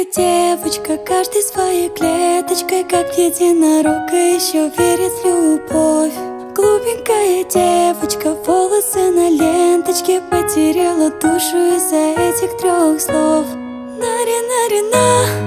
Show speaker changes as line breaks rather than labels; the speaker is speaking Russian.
Глупенькая девочка, каждой своей клеточкой, как единорог, и еще верит в любовь. Глупенькая девочка, волосы на ленточке, потеряла душу из-за этих трех слов. Нари-нари-на.